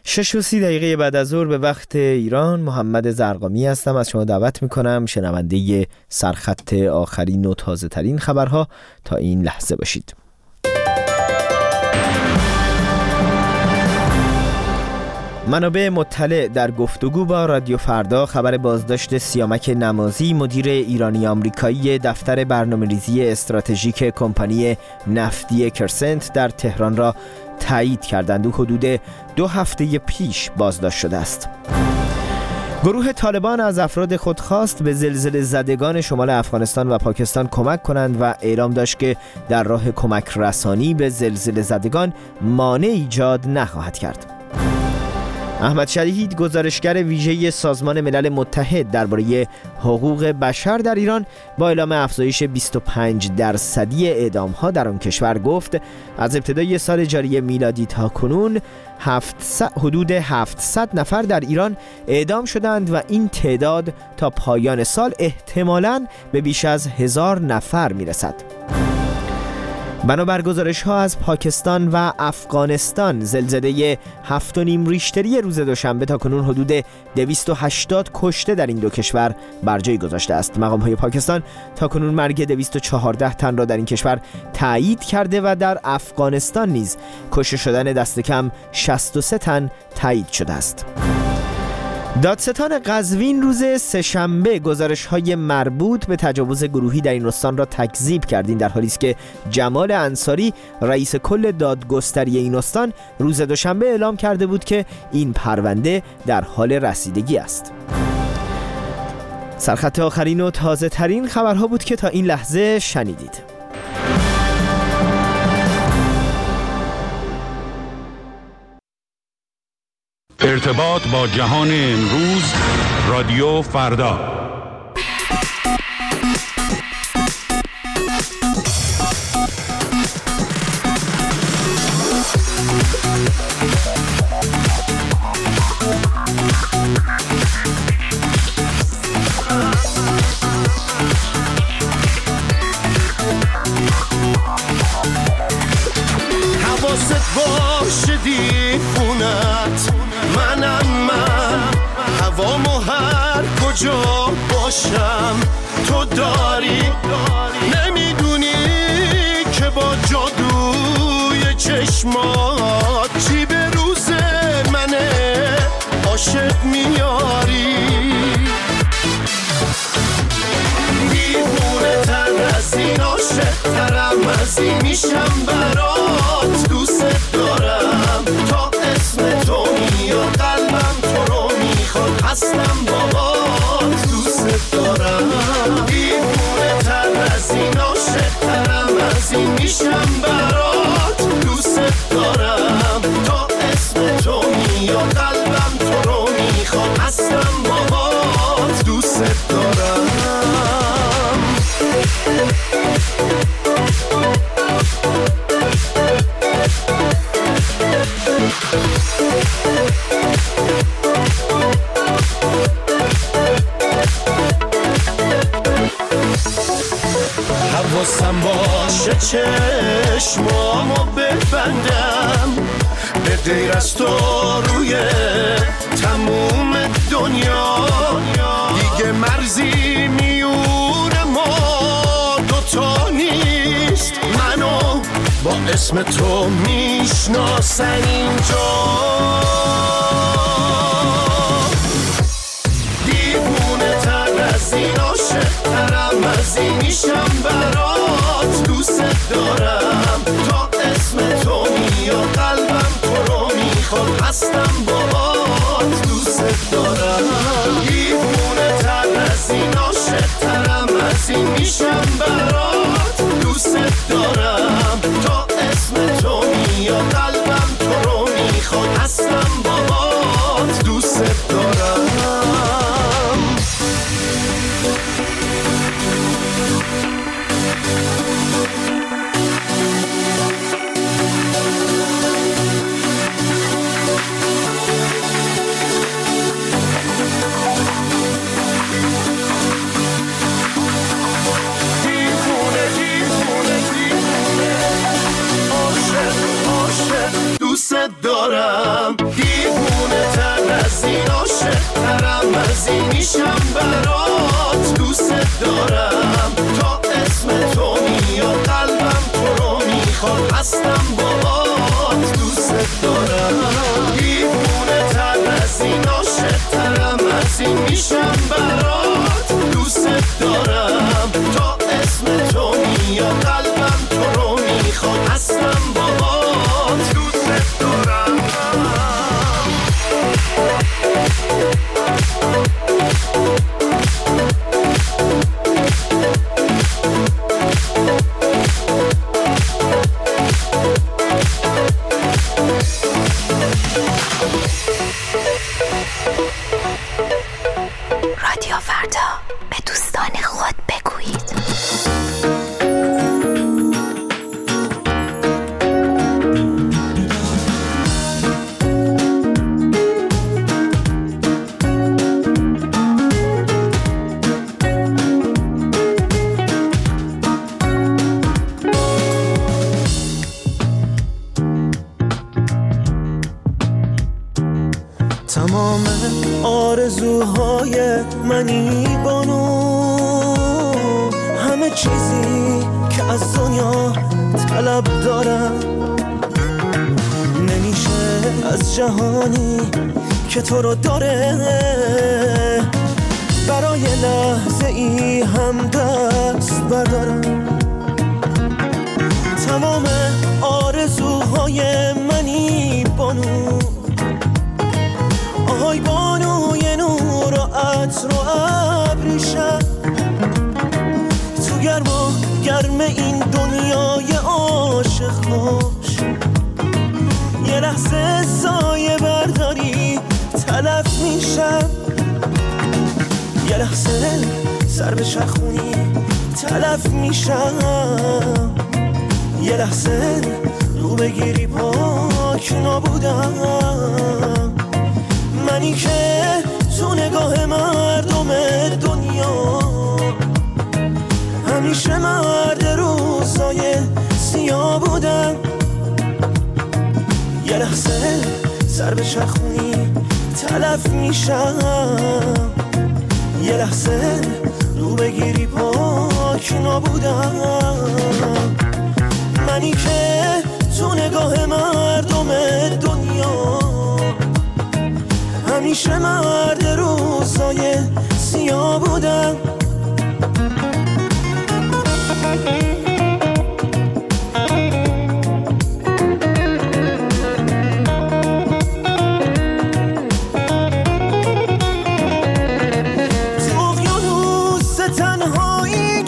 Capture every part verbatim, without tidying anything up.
شش و سی دقیقه بعد از ظهر به وقت ایران، محمد زرقامی هستم. از شما دعوت میکنم شنونده سرخط آخرین و تازه ترین خبرها تا این لحظه باشید. منابع مطلع در گفتگو با رادیو فردا خبر بازداشت سیامک نمازی، مدیر ایرانی آمریکایی دفتر برنامه‌ریزی استراتژیک کمپانی نفتی کرسنت در تهران را تایید کردند. او حدود دو هفته پیش بازداشت شده است. گروه طالبان از افراد خود خواست به زلزله زدگان شمال افغانستان و پاکستان کمک کنند و اعلام داشت که در راه کمک رسانی به زلزله زدگان مانع ایجاد نخواهد کرد. احمد شهید، گزارشگر ویژه سازمان ملل متحد درباره حقوق بشر در ایران، با اعلام افزایش بیست و پنج درصدی اعدام‌ها در آن کشور گفت از ابتدای سال جاری میلادی تا کنون هفتصد حدود هفتصد نفر در ایران اعدام شدند و این تعداد تا پایان سال احتمالاً به بیش از هزار نفر میرسد. بنابر گزارش‌ها از پاکستان و افغانستان، زلزله هفت و نیم ریشتری روز دوشنبه تا کنون حدود دویست و هشتاد کشته در این دو کشور بر جای گذاشته است. مقام‌های پاکستان تا کنون مرگ دویست و چهارده تن را در این کشور تایید کرده و در افغانستان نیز کشته شدن دست کم شصت و سه تن تایید شده است. دادستان قزوین روز سه‌شنبه گزارش‌های مربوط به تجاوز گروهی در این استان را تکذیب کرد. این در حالی است که جمال انصاری، رئیس کل دادگستری این استان، روز دوشنبه اعلام کرده بود که این پرونده در حال رسیدگی است. سرخط آخرین و تازه ترین خبرها بود که تا این لحظه شنیدید. ارتباط با جهان امروز، رادیو فردا. حواست باشه دیوونت، منم من، هوامو هر کجا باشم تو داری، نمیدونی که با جادوی چشمات چی به روز منه عاشق میاری. دیوونه تر از این، عاشق ترم از این، میشم برات، دوست دارم تا اسم تو میاد، قلبم تو رو میخواد، هستم بابات، دوست دارم. دیوونه تر از این، عاشق ترم از این، میشم برات، دوست دارم تا اسم تو میاد، قلبم تو رو میخواد، هستم بابات، دوست دارم. حواسم باشه چشمامو ببندم، به غیر از تو روی تموم دنیا دیگه مرزی میونه ما دوتا نیست، منو با اسم تو میشناسن اینجا. دیوونه تر از این، عاشق ترم از این، میشم برات، دوست دارم تا اسم تو میاد، قلبم تو رو میخواد، هستم باهات، دوست دارم. دیوونه تر از این، عاشق ترم از این، میشم برات، دوست دارم تا اسم تو میاد، قلبم تو رو میخواد، هستم باهات، دوست دارم. ترمزی میشم برات دوست دارم تا اسم تو میاد قلبم تو رو میخواد هستم باهات دوست دارم دیوونه تر از این عاشق ترم از این میشم برات دوست دارم تا اسم تو میاد قلبم تو رو میخواد هستم باهات دوست دارم رادیو فردا به دوستان خود بگویید. تمام آرزوهای منی بانو همه چیزی که از دنیا طلب دارم نمیشه از جهانی که تو رو داره برای لحظه ای هم دست بردارم تمام آرزوهای منی بانو آهای بانوی نور و عطر و ابریشم تو گرم و گرم این دنیای عاشق باش یه لحظه سایه برداری تلف میشم یه لحظه سر به چرخونی تلف میشم یه لحظه رو بگیری پاک نابودم منی که تو نگاه مردم دنیا همیشه مرد روزای سیاه بودم یه لحظه سر به چرخونی تلف میشم یه لحظه رو بگیری پاک نابودم منی که تو نگاه مردم دنیا همیشه مرد روزای سیاه بودم تو اقیانوس تنهایی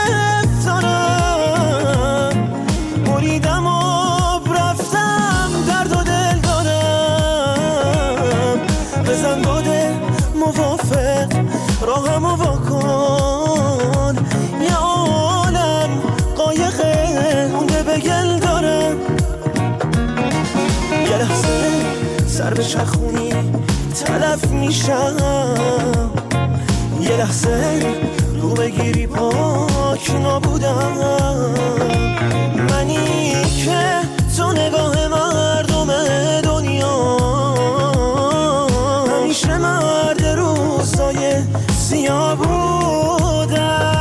گرفتارم بریدم آب رفتم درد و دل دارم بزن باده موافق راهمو واکن یه عالم قایقه مونده به گل دارم یه لحظه سر به چرخونی تلف میشم یه لحظه رو بگیری پاک نابودم منی که تو نگاه مردم دنیا همیشه مرد روزای سیاه بودم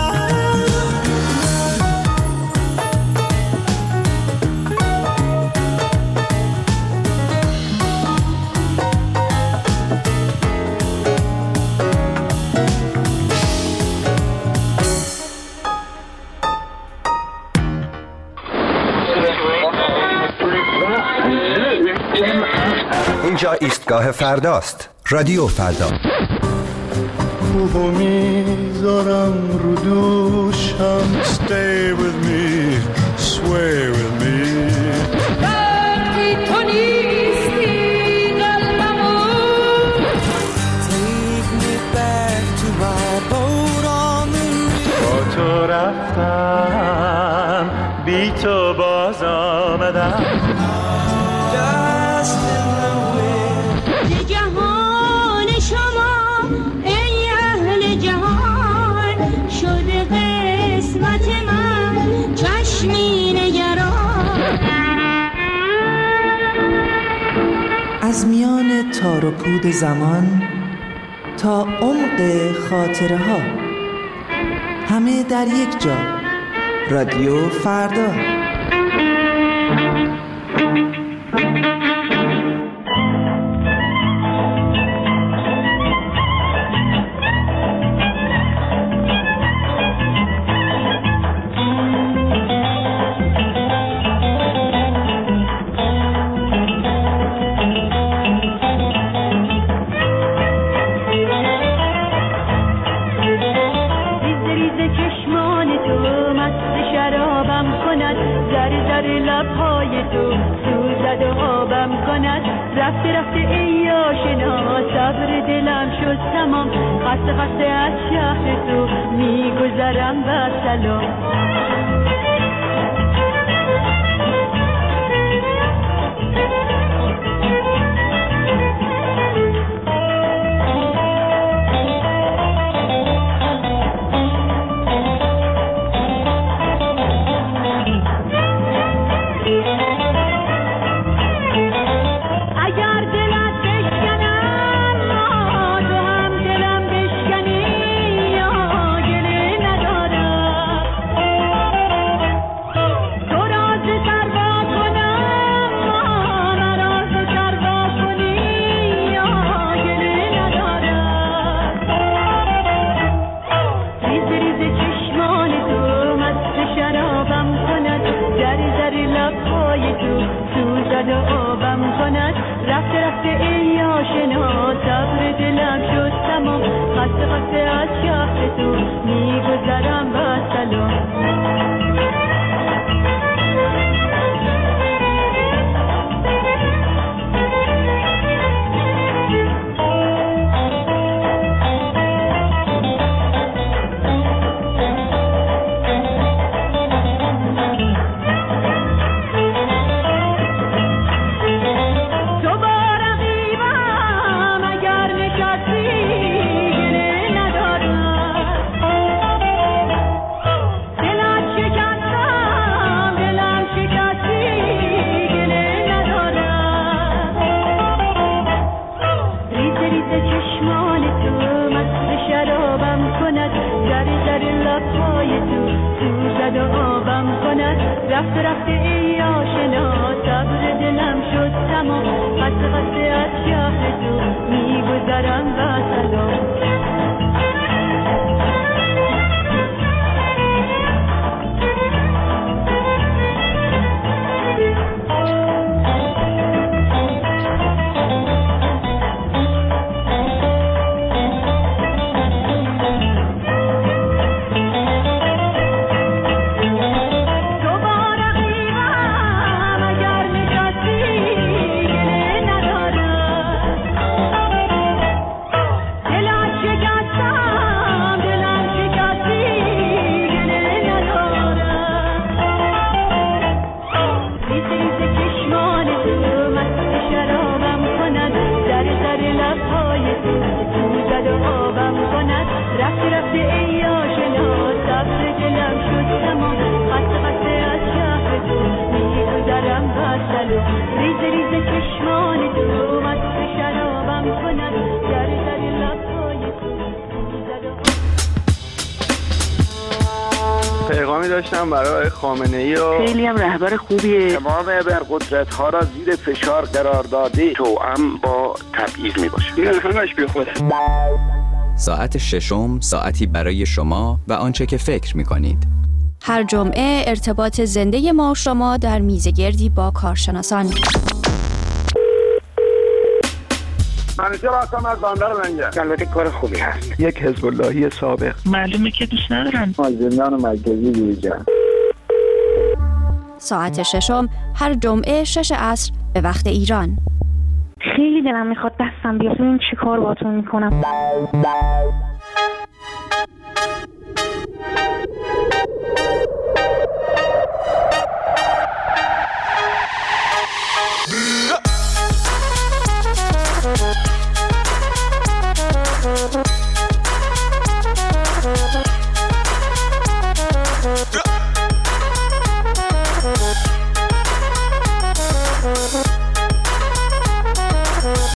اینجا ایستگاه فرداست. رادیو فردا. خوبو میذارم رو دوشم Stay with me, sway with me وقتی تو نیستی قلبمو Take me back to my boat on the reef با تو رفتم بی تو باز آمدم جهان شما ای اهل جهان شده قسمت من چشمی نگران از میان تار و پود زمان تا عمق خاطره ها، همه در یک جا. رادیو فردا. رفته رفته ای آشنا، صبر دلم شد تمام، خسته خسته از شهر تو میگذرم با سلام. رفته رفته ای آشنا، صبر دلم شد تمام، خسته خسته از شهر تو میگذرم با سلام. پیغامی داشتم برای خامنه‌ای و خیلی هم رهبر خوبیه. تمام ابرقدرت‌ها را زیر فشار قرار داده، توأم با تبعیض میباشه. این همش بیخوده. ساعت ششم، ساعتی برای شما و آنچه که فکر می‌کنید. هر جمعه ارتباط زنده ما و شما در میزگردی با کارشناسان. منیجر هستم از بندر منجر. البته کار خوبی هست. یک حزب اللهی سابق. معلومه که دوست ندارن. از زندان مرکزی بیرون. ساعت ششم هر جمعه شش عصر به وقت ایران. خیلی دلم میخواد دستم بیاد ببینم چی کار باهاتون میکنم. Yeah.